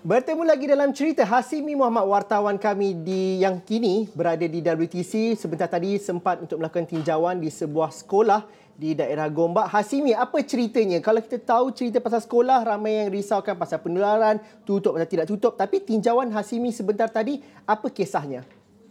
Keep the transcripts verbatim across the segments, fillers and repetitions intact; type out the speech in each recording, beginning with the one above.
Bertemu lagi dalam cerita. Hasimi Muhammad, wartawan kami di yang kini berada di W T C, sebentar tadi sempat untuk melakukan tinjauan di sebuah sekolah di daerah Gombak. Hasimi, apa ceritanya? Kalau kita tahu cerita pasal sekolah, ramai yang risaukan pasal penularan, tutup atau tidak tutup. Tapi tinjauan Hasimi sebentar tadi, apa kisahnya?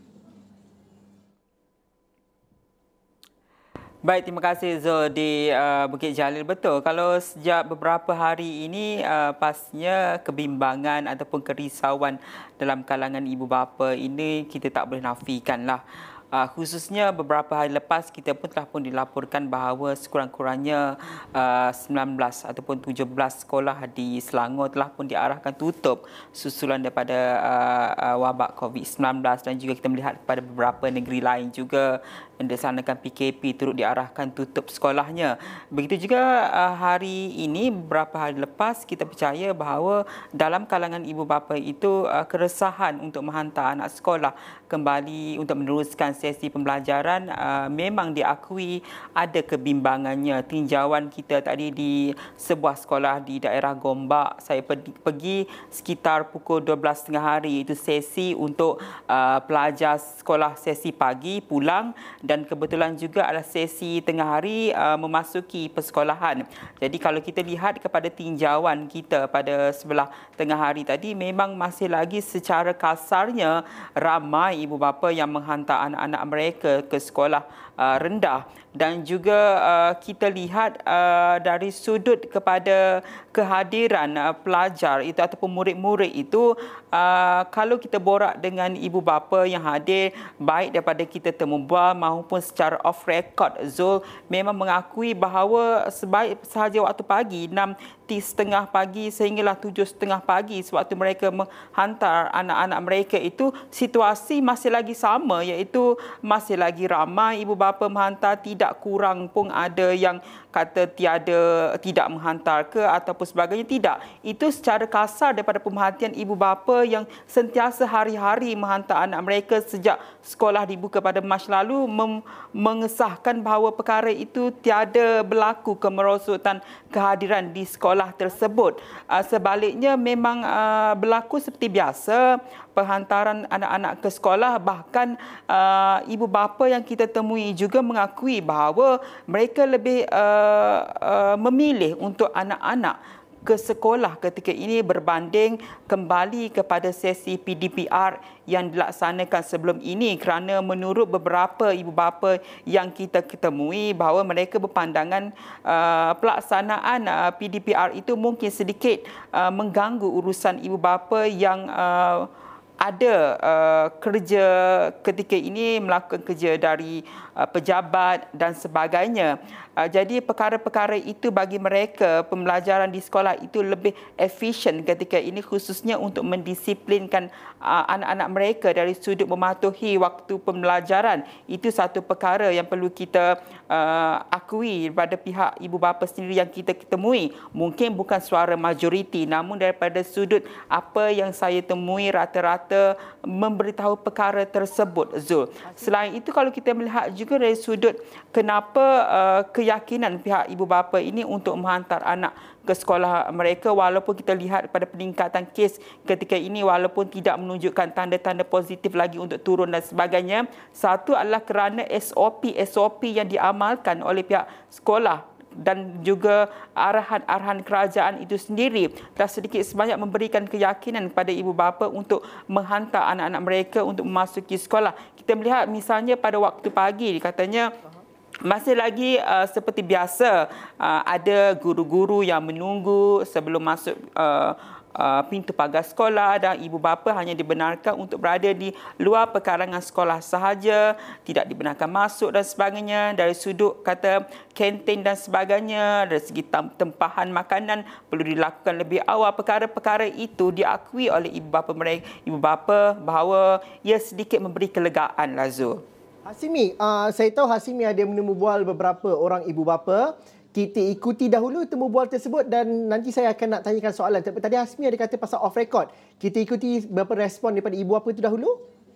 Baik, terima kasih Zul di uh, Bukit Jalil. Betul, kalau sejak beberapa hari ini uh, pastinya kebimbangan ataupun kerisauan dalam kalangan ibu bapa ini kita tak boleh nafikanlah. Uh, khususnya beberapa hari lepas kita pun telah pun dilaporkan bahawa sekurang-kurangnya uh, sembilan belas ataupun tujuh belas sekolah di Selangor telah pun diarahkan tutup susulan daripada uh, uh, wabak covid sembilan belas, dan juga kita melihat kepada beberapa negeri lain juga yang dilaksanakan P K P turut diarahkan tutup sekolahnya. Begitu juga uh, hari ini, beberapa hari lepas kita percaya bahawa dalam kalangan ibu bapa itu uh, keresahan untuk menghantar anak sekolah kembali untuk meneruskan sesi pembelajaran uh, memang diakui ada kebimbangannya. Tinjauan kita tadi di sebuah sekolah di daerah Gombak, saya pergi, pergi sekitar pukul dua belas tiga puluh hari, itu sesi untuk uh, pelajar sekolah sesi pagi pulang, dan kebetulan juga ada sesi tengah hari uh, memasuki persekolahan. Jadi kalau kita lihat kepada tinjauan kita pada sebelah tengah hari tadi, memang masih lagi secara kasarnya ramai ibu bapa yang menghantar anak-anak mereka ke sekolah uh, rendah. Dan juga uh, kita lihat uh, dari sudut kepada kehadiran uh, pelajar itu ataupun murid-murid itu, uh, kalau kita borak dengan ibu bapa yang hadir, baik daripada kita temu bual maupun secara off record, Zul memang mengakui bahawa sebaik sahaja waktu pagi enam setengah pagi sehinggalah tujuh setengah pagi sewaktu mereka menghantar anak-anak mereka itu, situasi masih lagi sama, iaitu masih lagi ramai ibu bapa menghantar. Tidak kurang pun ada yang kata tiada, tidak menghantar ke ataupun sebagainya. Tidak. Itu secara kasar daripada pemerhatian ibu bapa yang sentiasa hari-hari menghantar anak mereka sejak sekolah dibuka pada Mac lalu, mengesahkan bahawa perkara itu tiada berlaku kemerosotan kehadiran di sekolah tersebut. Sebaliknya memang berlaku seperti biasa penghantaran anak-anak ke sekolah. Bahkan uh, ibu bapa yang kita temui juga mengakui bahawa mereka lebih uh, uh, memilih untuk anak-anak ke sekolah ketika ini berbanding kembali kepada sesi P D P R yang dilaksanakan sebelum ini, kerana menurut beberapa ibu bapa yang kita ketemui bahawa mereka berpandangan uh, pelaksanaan uh, P D P R itu mungkin sedikit uh, mengganggu urusan ibu bapa yang uh, ada uh, kerja ketika ini, melakukan kerja dari uh, pejabat dan sebagainya. Uh, jadi perkara-perkara itu bagi mereka, pembelajaran di sekolah itu lebih efisien ketika ini, khususnya untuk mendisiplinkan uh, anak-anak mereka dari sudut mematuhi waktu pembelajaran. Itu satu perkara yang perlu kita uh, akui pada pihak ibu bapa sendiri yang kita temui. Mungkin bukan suara majoriti, namun daripada sudut apa yang saya temui, rata-rata memberitahu perkara tersebut, Zul. Selain itu, kalau kita melihat juga dari sudut kenapa uh, keyakinan pihak ibu bapa ini untuk menghantar anak ke sekolah mereka, walaupun kita lihat pada peningkatan kes ketika ini, walaupun tidak menunjukkan tanda-tanda positif lagi untuk turun dan sebagainya. Satu adalah kerana S O P S O P yang diamalkan oleh pihak sekolah dan juga arahan-arahan kerajaan itu sendiri telah sedikit sebanyak memberikan keyakinan kepada ibu bapa untuk menghantar anak-anak mereka untuk memasuki sekolah. Kita melihat misalnya pada waktu pagi, katanya masih lagi uh, seperti biasa, uh, ada guru-guru yang menunggu sebelum masuk uh, Uh, pintu pagar sekolah, dan ibu bapa hanya dibenarkan untuk berada di luar perkarangan sekolah sahaja, tidak dibenarkan masuk dan sebagainya. Dari sudut kata kantin dan sebagainya, dari segi tempahan makanan perlu dilakukan lebih awal. Perkara-perkara itu diakui oleh ibu bapa mereka, ibu bapa bahawa ia sedikit memberi kelegaan, Lazul. Hasimi, uh, saya tahu Hasimi ada menemu bual beberapa orang ibu bapa. Kita ikuti dahulu temu bual tersebut dan nanti saya akan nak tanyakan soalan. Tapi tadi Hasmi ada kata pasal off record. Kita ikuti beberapa respon daripada ibu bapa itu dahulu.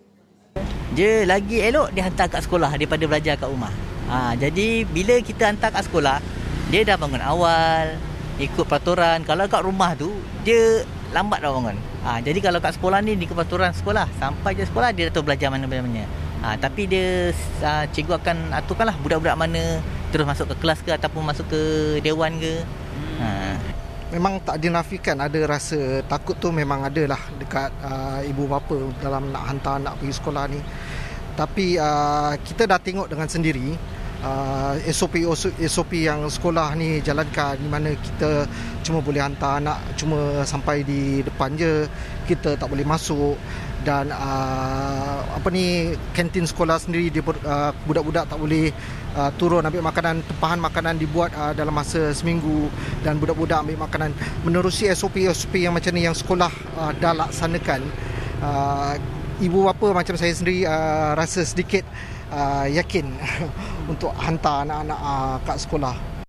Dia lagi elok dia hantar kat sekolah daripada belajar kat rumah. Ha, jadi bila kita hantar kat sekolah, dia dah bangun awal, ikut peraturan. Kalau kat rumah tu, dia lambat dah bangun. Ha, jadi kalau kat sekolah ni, di kepaturan sekolah, sampai je sekolah dia dah tahu belajar mana-mana. Ha, tapi dia uh, cikgu akan aturkanlah budak-budak mana terus masuk ke kelas ke ataupun masuk ke dewan ke. Ha. Memang tak dinafikan ada rasa takut tu, memang ada lah dekat uh, ibu bapa dalam nak hantar anak pergi sekolah ni. Tapi uh, kita dah tengok dengan sendiri uh, S O P S O P yang sekolah ni jalankan, di mana kita cuma boleh hantar anak cuma sampai di depan je, kita tak boleh masuk. Dan uh, apa ni, kantin sekolah sendiri dia, uh, budak-budak tak boleh uh, turun ambil makanan, tempahan makanan dibuat uh, dalam masa seminggu, dan budak-budak ambil makanan menerusi S O P S O P yang macam ni yang sekolah uh, dah laksanakan. Uh, ibu bapa macam saya sendiri uh, rasa sedikit uh, yakin untuk hantar anak-anak uh, kat sekolah.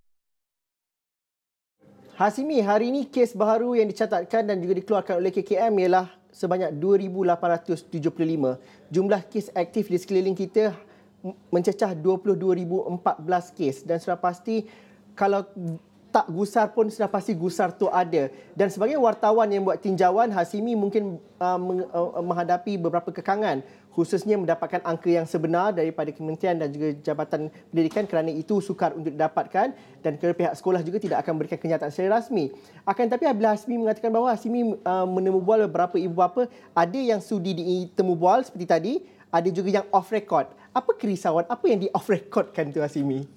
Hasimi, hari ini kes baharu yang dicatatkan dan juga dikeluarkan oleh K K M ialah sebanyak dua ribu lapan ratus tujuh puluh lima. Jumlah kes aktif di sekeliling kita mencecah dua puluh dua ribu empat belas kes, dan sudah pasti kalau tak gusar pun sudah pasti gusar tu ada. Dan sebagai wartawan yang buat tinjauan, Hasimi mungkin uh, menghadapi beberapa kekangan, khususnya mendapatkan angka yang sebenar daripada Kementerian dan juga Jabatan Pendidikan, kerana itu sukar untuk didapatkan dan kerana pihak sekolah juga tidak akan berikan kenyataan secara rasmi. Akan tetapi apabila Hasimi mengatakan bahawa Hasimi uh, menemu bual beberapa ibu bapa, ada yang sudi ditemu bual seperti tadi, ada juga yang off record. Apa kerisauan? Apa yang di off recordkan tu, Hasimi?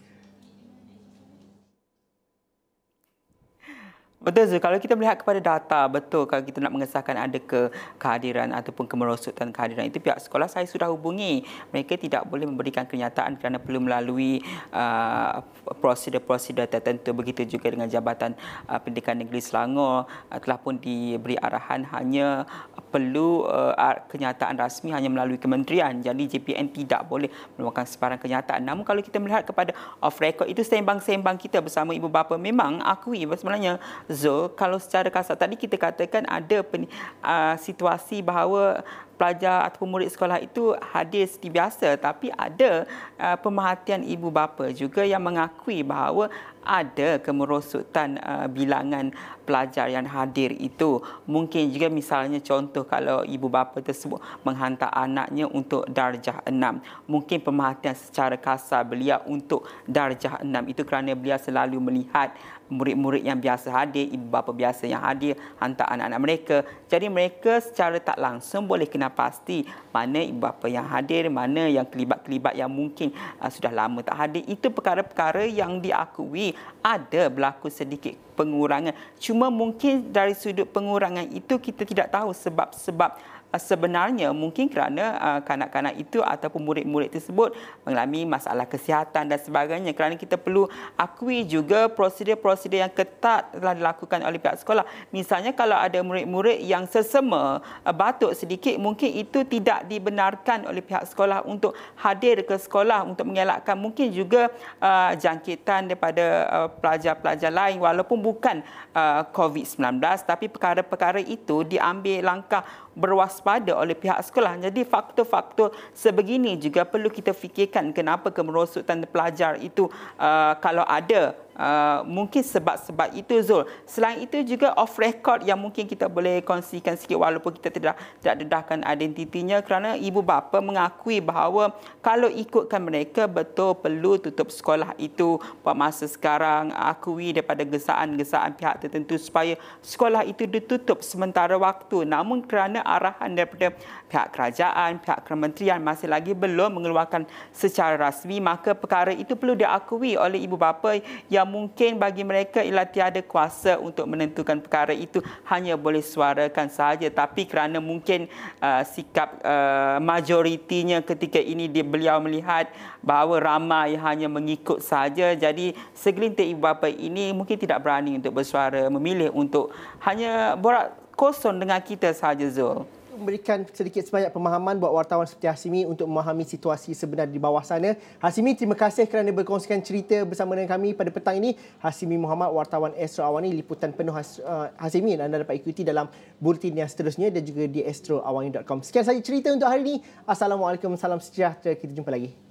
Betul Zul, kalau kita melihat kepada data, betul kalau kita nak mengesahkan ada ke kehadiran ataupun kemerosotan kehadiran itu, pihak sekolah saya sudah hubungi. Mereka tidak boleh memberikan kenyataan kerana perlu melalui uh, prosedur-prosedur tertentu. Begitu juga dengan Jabatan uh, Pendidikan Negeri Selangor uh, telah pun diberi arahan hanya perlu uh, kenyataan rasmi hanya melalui kementerian. Jadi J P N tidak boleh meluahkan sebarang kenyataan. Namun kalau kita melihat kepada off record, itu sembang-sembang kita bersama ibu bapa. Memang akui sebenarnya Zul, kalau secara kasar tadi kita katakan ada pen, uh, situasi bahawa pelajar ataupun murid sekolah itu hadir seperti biasa, tapi ada uh, pemerhatian ibu bapa juga yang mengakui bahawa ada kemerosotan uh, bilangan pelajar yang hadir itu. Mungkin juga misalnya contoh kalau ibu bapa tersebut menghantar anaknya untuk darjah enam. Mungkin pemerhatian secara kasar beliau untuk darjah enam itu kerana beliau selalu melihat murid-murid yang biasa hadir, ibu bapa biasa yang hadir, hantar anak-anak mereka. Jadi mereka secara tak langsung boleh kenal pasti mana ibu bapa yang hadir, mana yang kelibat-kelibat yang mungkin uh, sudah lama tak hadir. Itu perkara-perkara yang diakui ada berlaku sedikit pengurangan. Cuma mungkin dari sudut pengurangan itu kita tidak tahu sebab-sebab sebenarnya, mungkin kerana uh, kanak-kanak itu ataupun murid-murid tersebut mengalami masalah kesihatan dan sebagainya. Kerana kita perlu akui juga prosedur-prosedur yang ketat telah dilakukan oleh pihak sekolah. Misalnya kalau ada murid-murid yang sesama uh, batuk sedikit, mungkin itu tidak dibenarkan oleh pihak sekolah untuk hadir ke sekolah untuk mengelakkan mungkin juga uh, jangkitan daripada uh, pelajar-pelajar lain walaupun bukan uh, covid sembilan belas, tapi perkara-perkara itu diambil langkah berwaspada oleh pihak sekolah. Jadi faktor-faktor sebegini juga perlu kita fikirkan kenapa kemerosotan pelajar itu uh, kalau ada. Uh, mungkin sebab-sebab itu Zul. Selain itu juga off record yang mungkin kita boleh kongsikan sikit walaupun kita tidak tidak dedahkan identitinya, kerana ibu bapa mengakui bahawa kalau ikutkan mereka betul perlu tutup sekolah itu buat masa sekarang, akui daripada gesaan-gesaan pihak tertentu supaya sekolah itu ditutup sementara waktu. Namun kerana arahan daripada pihak kerajaan, pihak kementerian masih lagi belum mengeluarkan secara rasmi, maka perkara itu perlu diakui oleh ibu bapa yang mungkin bagi mereka ialah tiada kuasa untuk menentukan perkara itu, hanya boleh suarakan sahaja. Tapi kerana mungkin uh, sikap uh, majoritinya ketika ini dia beliau melihat bahawa ramai hanya mengikut sahaja, jadi segelintir ibu bapa ini mungkin tidak berani untuk bersuara, memilih untuk hanya borak kosong dengan kita sahaja Zul. Memberikan sedikit sebanyak pemahaman buat wartawan seperti Hasimi untuk memahami situasi sebenar di bawah sana. Hasimi, terima kasih kerana berkongsikan cerita bersama dengan kami pada petang ini. Hasimi Muhammad, wartawan Astro Awani. Liputan penuh Has, uh, Hasimi anda dapat ikuti dalam bulletin yang seterusnya dan juga di astro awani dot com. Sekian sahaja cerita untuk hari ini. Assalamualaikum, salam sejahtera. Kita jumpa lagi.